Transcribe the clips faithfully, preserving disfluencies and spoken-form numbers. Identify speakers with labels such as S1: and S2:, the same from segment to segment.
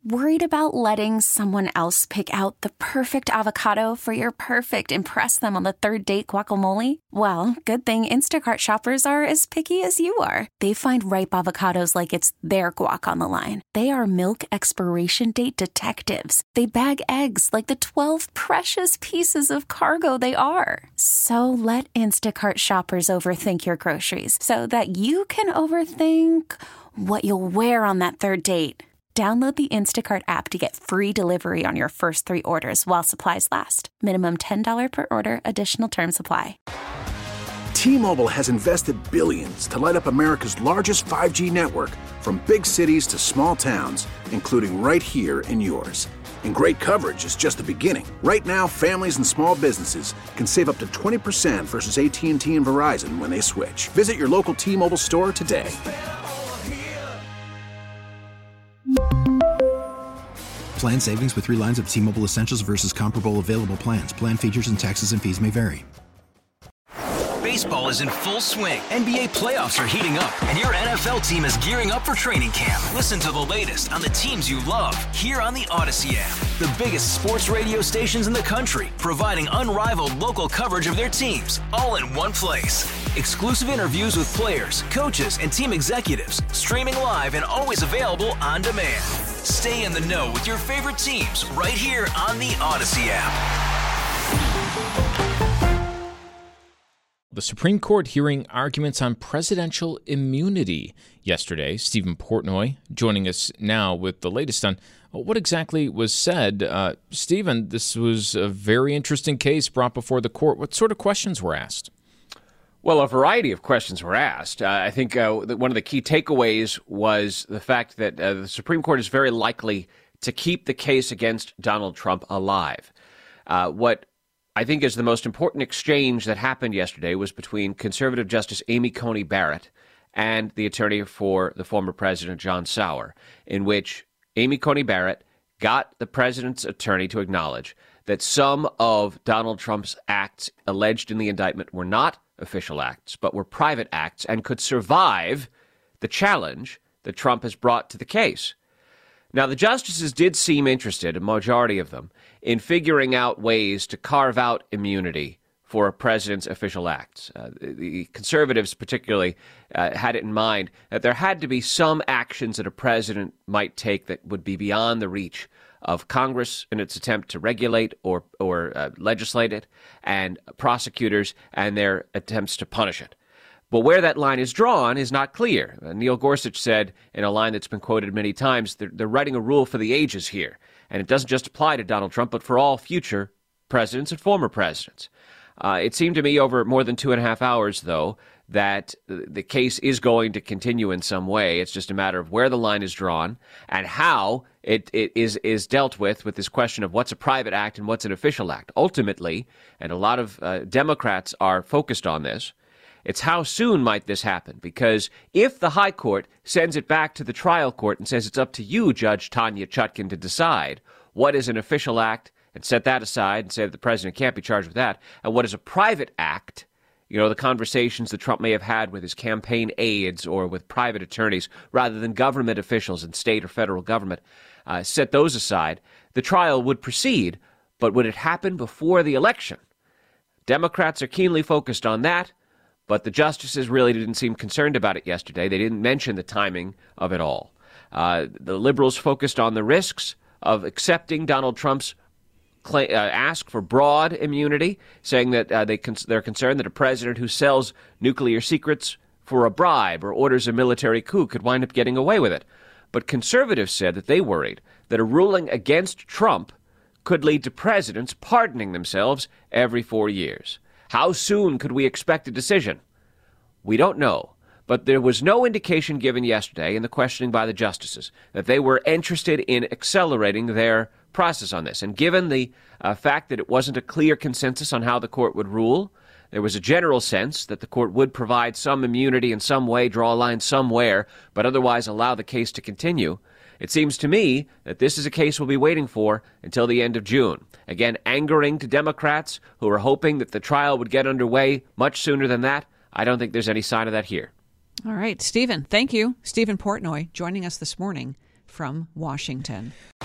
S1: Worried about letting someone else pick out the perfect avocado for your perfect impress them on the third date guacamole? Well, good thing Instacart shoppers are as picky as you are. They find ripe avocados like it's their guac on the line. They are milk expiration date detectives. They bag eggs like the twelve precious pieces of cargo they are. So let Instacart shoppers overthink your groceries so that you can overthink what you'll wear on that third date. Download the Instacart app to get free delivery on your first three orders while supplies last. Minimum ten dollars per order. Additional terms apply.
S2: T-Mobile has invested billions to light up America's largest five G network, from big cities to small towns, including right here in yours. And great coverage is just the beginning. Right now, families and small businesses can save up to twenty percent versus A T and T and Verizon when they switch. Visit your local T-Mobile store today.
S3: Plan savings with three lines of T-Mobile Essentials versus comparable available plans. Plan features and taxes and fees may vary.
S4: Baseball is in full swing. N B A playoffs are heating up, and your N F L team is gearing up for training camp. Listen to the latest on the teams you love here on the Odyssey app. The biggest sports radio stations in the country, providing unrivaled local coverage of their teams, all in one place. Exclusive interviews with players, coaches, and team executives, streaming live and always available on demand. Stay in the know with your favorite teams right here on the Odyssey app.
S5: The Supreme Court hearing arguments on presidential immunity yesterday. Stephen Portnoy joining us now with the latest on what exactly was said. Uh, Stephen, this was a very interesting case brought before the court. What sort of questions were asked?
S6: Well, a variety of questions were asked. Uh, I think uh, one of the key takeaways was the fact that uh, the Supreme Court is very likely to keep the case against Donald Trump alive. Uh, what I think is the most important exchange that happened yesterday was between conservative Justice Amy Coney Barrett and the attorney for the former president, John Sauer, in which Amy Coney Barrett got the president's attorney to acknowledge that some of Donald Trump's acts alleged in the indictment were not official acts, but were private acts and could survive the challenge that Trump has brought to the case. Now, the justices did seem interested, a majority of them, in figuring out ways to carve out immunity for a president's official acts. Uh, the conservatives particularly uh, had it in mind that there had to be some actions that a president might take that would be beyond the reach of Congress in its attempt to regulate or, or uh, legislate it, and prosecutors and their attempts to punish it. But where that line is drawn is not clear. Uh, Neil Gorsuch said in a line that's been quoted many times, they're, they're writing a rule for the ages here. And it doesn't just apply to Donald Trump, but for all future presidents and former presidents. Uh, it seemed to me over more than two and a half hours, though, that the case is going to continue in some way. It's just a matter of where the line is drawn and how it, it is, is dealt with, with this question of what's a private act and what's an official act. Ultimately, and a lot of uh, Democrats are focused on this, it's how soon might this happen? Because if the high court sends it back to the trial court and says it's up to you, Judge Tanya Chutkin, to decide what is an official act and set that aside and say that the president can't be charged with that, and what is a private act, you know, the conversations that Trump may have had with his campaign aides or with private attorneys rather than government officials in state or federal government, uh, set those aside, the trial would proceed. But would it happen before the election? Democrats are keenly focused on that. But the justices really didn't seem concerned about it yesterday. They didn't mention the timing of it all. Uh, the liberals focused on the risks of accepting Donald Trump's claim, uh, ask for broad immunity, saying that uh, they con- they're concerned that a president who sells nuclear secrets for a bribe or orders a military coup could wind up getting away with it. But conservatives said that they worried that a ruling against Trump could lead to presidents pardoning themselves every four years. How soon could we expect a decision? We don't know, but there was no indication given yesterday in the questioning by the justices that they were interested in accelerating their process on this. And given the uh, fact that it wasn't a clear consensus on how the court would rule, there was a general sense that the court would provide some immunity in some way, draw a line somewhere, but otherwise allow the case to continue. It seems to me that this is a case we'll be waiting for until the end of June. Again, angering to Democrats who are hoping that the trial would get underway much sooner than that. I don't think there's any sign of that here.
S7: All right, Stephen, thank you. Stephen Portnoy joining us this morning from Washington.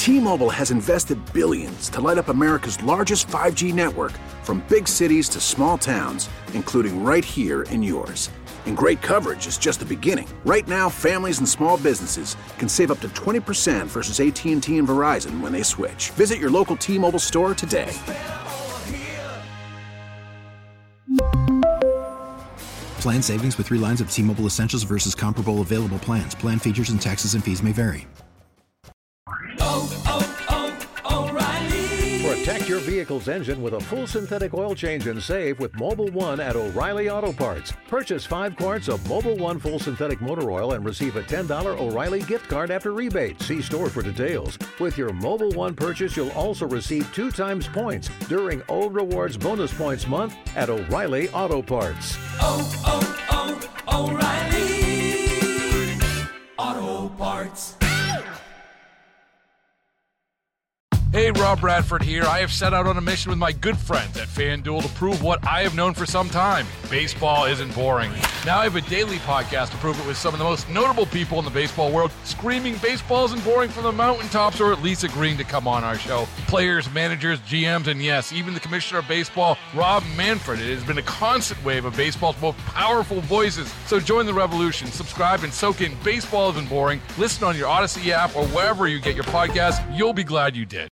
S2: T-Mobile has invested billions to light up America's largest five G network, from big cities to small towns, including right here in yours. And great coverage is just the beginning. Right now, families and small businesses can save up to twenty percent versus A T and T and Verizon when they switch. Visit your local T-Mobile store today.
S3: Plan savings with three lines of T-Mobile Essentials versus comparable available plans. Plan features and taxes and fees may vary.
S7: Oh, oh, oh, O'Reilly. Protect your vehicle's engine with a full synthetic oil change and save with Mobil one at O'Reilly Auto Parts. Purchase five quarts of Mobil one full synthetic motor oil and receive a ten dollars O'Reilly gift card after rebate. See store for details. With your Mobil one purchase, you'll also receive two times points during O Rewards Bonus Points Month at O'Reilly Auto Parts. Oh, oh, oh, O'Reilly Auto Parts.
S8: Hey, Rob Bradford here. I have set out on a mission with my good friends at FanDuel to prove what I have known for some time. Baseball isn't boring. Now I have a daily podcast to prove it with some of the most notable people in the baseball world, screaming baseball isn't boring from the mountaintops, or at least agreeing to come on our show. Players, managers, G Ms, and yes, even the commissioner of baseball, Rob Manfred. It has been a constant wave of baseball's most powerful voices. So join the revolution. Subscribe and soak in Baseball Isn't Boring. Listen on your Odyssey app or wherever you get your podcasts. You'll be glad you did.